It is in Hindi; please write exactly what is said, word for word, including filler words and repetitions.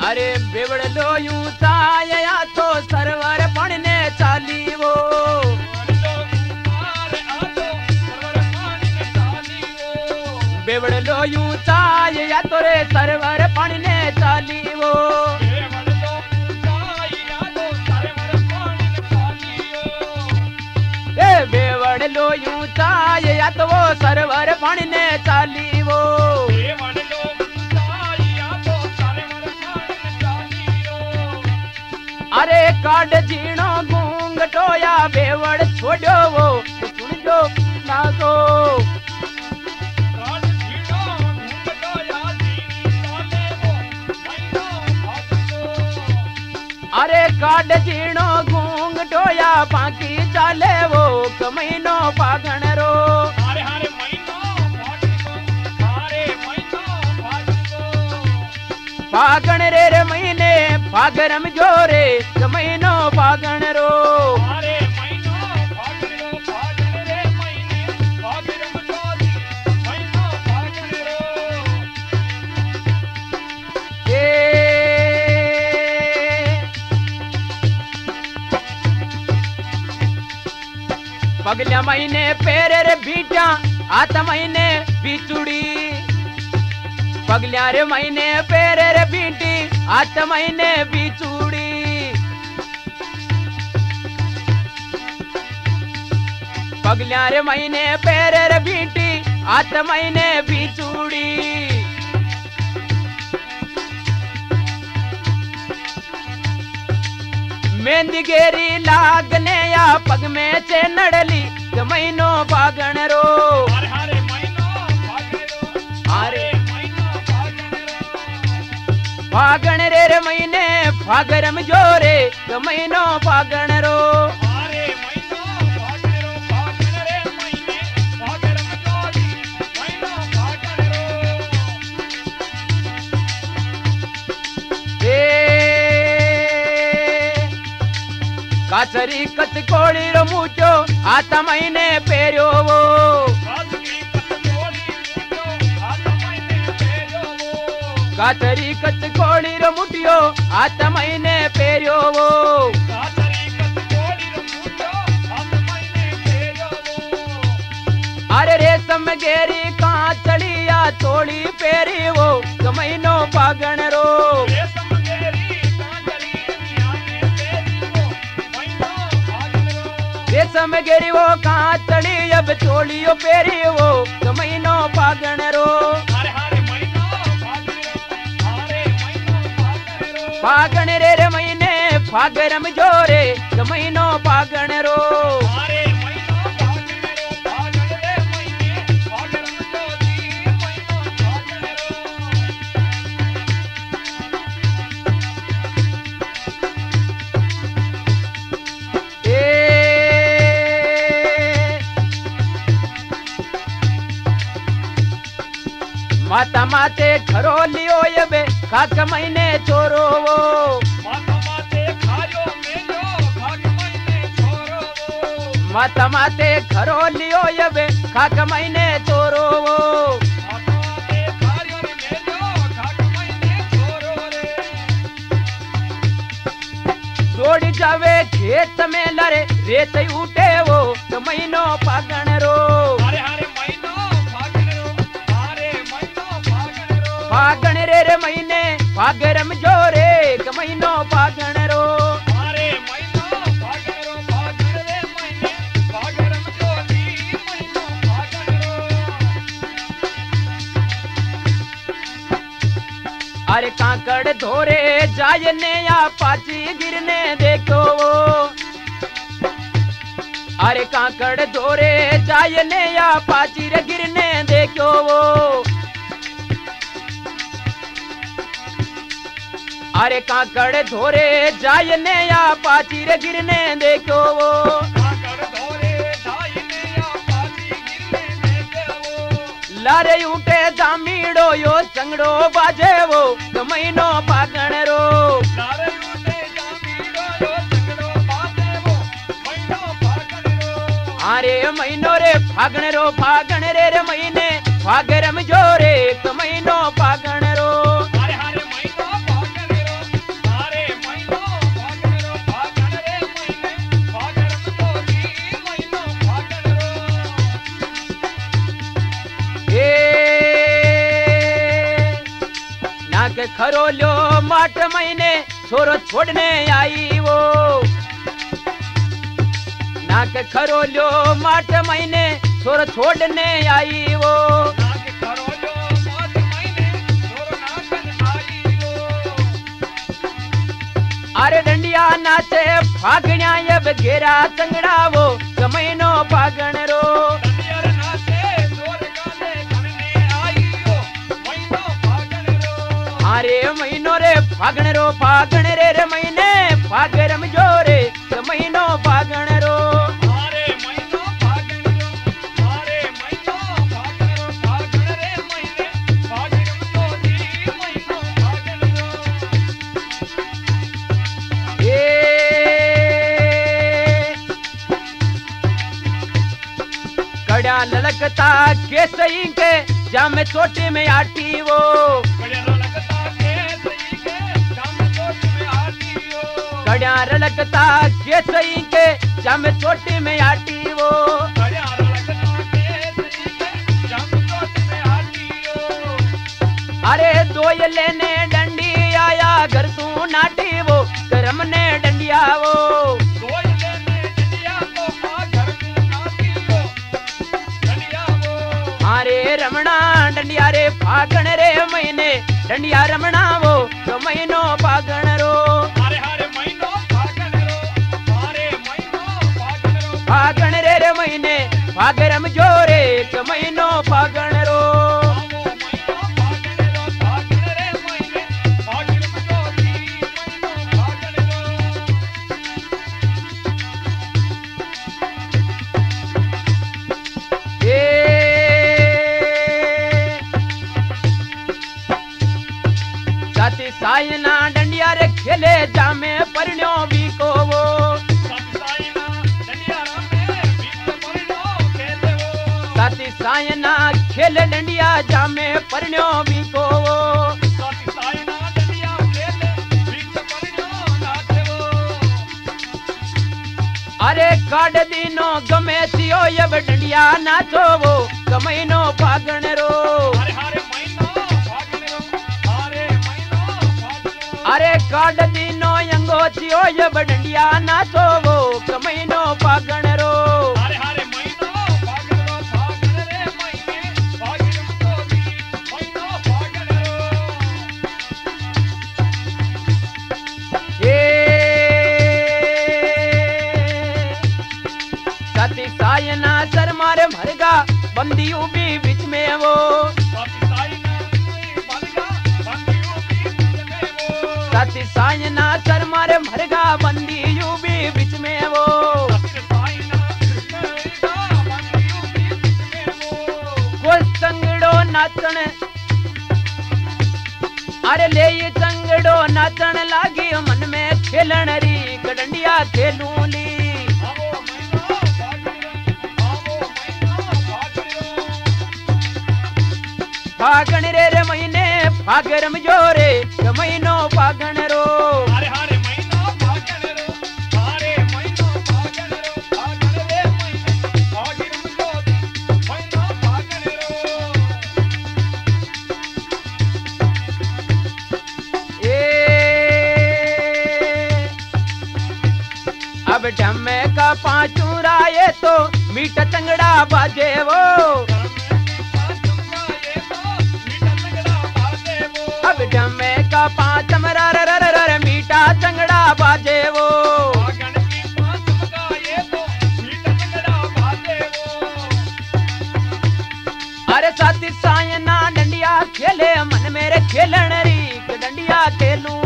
अरे बेवड़ लो यूं ताया तो सरवर पढ़ने चाली वो बेवड़ लो यूं ताया तो रे सरवर पढ़ने चाली वो बेवड़ लो यूं ताया तो वो सरवर पढ़ने चाली वो अरे काड जीणो गूंगटोया बेवड़ छोड़ो वो सुन जो नागो अरे काड जीणो गूंगटोया बाकी चाले वो कमैनो पागण रो अरे हरे फागण रे रे महीने फागरम जोरे महीनो फागण रो अरे महीनो फागण रो फागण रे महीने फागरम जोरे महीनो फागण रो ए पगला महीने पेरे रे बीटा आत महीने बिचुड़ी पगल्या रे महीने पेरे रे बीटी आठ महीने बिचूड़ी पगल्या रे महीने पेरे रे बीटी आठ महीने बिचूड़ी मेहंदी गेरी लागने या पग में से नड़ली महीनो फागण रो अरे फागण रे रे महीने फागरम जोरे महीनो फागण रो अरे महीनो फागण रो फागण रे महीने फागरम जोरे महीनो फागण रो ए काचरी कत कोड़ी रो मुचो आता महीने पेरियो वो कातरी कत कोड़ी रो मुटियो आत महीने पेरियो वो कातरी कत कोड़ी रो मुटियो आत महीने पेरियो वो अरे रेशम गेरी कांचड़िया तोड़ी पेरी वो महीनो फागण रो रेशम गेरी कांचड़िया पेरी वो महीनो फागण रो रेशम गेरी वो कांचड़ी अब तोड़ियो पेरी वो महीनो फागण रो फागण रे रे महीने फागरम जोरे महीनो फागण रो अरे महीनो फागण रो फागण रे महीने फागरम जोरी महीनो फागण रो ए माता माते घरो लियो ये खाक महीने छोरो वो माता माते खायो मेलो खाक महीने छोरो वो माता माते घरो लियो ये खाक महीने छोरो वो माता माते खायो मेलो खाक महीने छोरो रे जोड़ी जावे खेत में लरे रेत उठे वो तो महीनो फागण रो अरे हरे महीनो फागण रो अरे महीनो फागण रो फागण रे रे महीने फागरम जोरे महीनो फागण रो अरे महीनो फागण रो फागण रे महीने फागरम जोरी महीनो फागण रो अरे कांकड़ धोरे जायने या पाची गिरने देखो वो अरे कांकड़ धोरे जायने या पाची रे गिरने देखो वो अरे कांकड़ धोरे जायने या पाची रे गिरने देखो वो कांकड़ धोरे जायने या पाची गिरने देखो वो लारे उठे दामीड़ो यो चंगड़ो बाजे वो महीनो फागण रो लारे उठे दामीड़ो यो चंगड़ो बाजे वो महीनो फागण रो अरे महीनो रे फागण रो फागण रे रे महीने फागरम जोरे महीनो फागण रो अरे हरे महीनो फागण रो नाक खरोल्यो माट महीने छोरो छोड़ने आई वो नाक खरोल्यो माट महीने छोरो छोड़ने आई वो नाक खरोल्यो माट महीने छोरो नाचन आई वो अरे डंडिया नाचे फागण्या अब घेरा संगड़ा वो कमैनो फागण रो डंडिया नाचे जोर गाले गणने आई वो महीनो फागण रो अरे महीनो रे फागण रो फागण रे रे महीने फागरम जोरे कमैनो फागण रो अरे महीनो फागण रो अरे महीनो फागण रो फागण रे महीने फागरम जोरी महीनो फागण रो ए कड़ा ललकता के सही के जामे चोटी में आटी वो कड़िया लगता के सही के जाम चोट में आती हो कड़ा ललकता के सही के जामे चोटी में आटी वो कड़िया लगता के सही के जाम चोट में आती हो अरे दो ये लेने डंडी आया घर तू नाटी वो करम ने डंडिया वो कोई लेने डंडिया तो आ घर में नाती हो डंडिया वो अरे रमणा डंडिया रे फागण रे महीने डंडिया रमणा वो तो महीनो फागण रो अरे हरे महीनो फागण रो अरे महीनो फागण रो फागण रे रे महीने फागरम जोरे तो महीनो फागण रो आवो महीनो फागण रो फागण रे महीने फागण में जोरी महीनो फागण रो ए साथी सायना डंडिया रे खेले जामे परण्यो भी को वो सत्साईना डंडिया रामे बीच मरनो खेले वो साथी सायना खेले डंडिया जामे परण्यो भी को वो सत्साईना डंडिया खेले बीच मरनो नाचे वो अरे काड दिनो गमे सियो यब डंडिया नाचो वो कमैनो फागण रो हरे हरे महीनो फागण रो हरे महीनो फागण रो अरे काड दिनो यंगो सियो यब डंडिया नाचो वो कमैनो फागण रो हरे हरे महीनो फागण रो फागण रे महीने फागण में जोरी महीनो फागण रो ए साथी सायना सर मारे भरगा बंदी उबी बीच में वो सत्साईना बलगा बंदियों बीच में वो साथी सायना सर मारे भरगा बंदी उबी बीच में वो सत्साईना बलगा बंदियों बीच में वो को संगड़ो नाचण अरे ले ये संगड़ो नाचण लागी मन में खेलण री डंडिया खेलूं ली आवो महीनो फागण रो आवो महीनो फागण रो फागण रे रे महीने फागरम जोरे महीनो फागण रो हरे हरे महीनो फागण रो हरे महीनो फागण रो फागण रे महीने फागण में जोरी महीनो फागण रो ए अब डमे का पांचू राये तो मीठा चंगड़ा बाजे वो अब डमे का पांच मरा र र र र मीठा चंगड़ा बाजे वो अरे साथी सायना डंडिया खेले मन मेरे खेलण री डंडिया खेलूं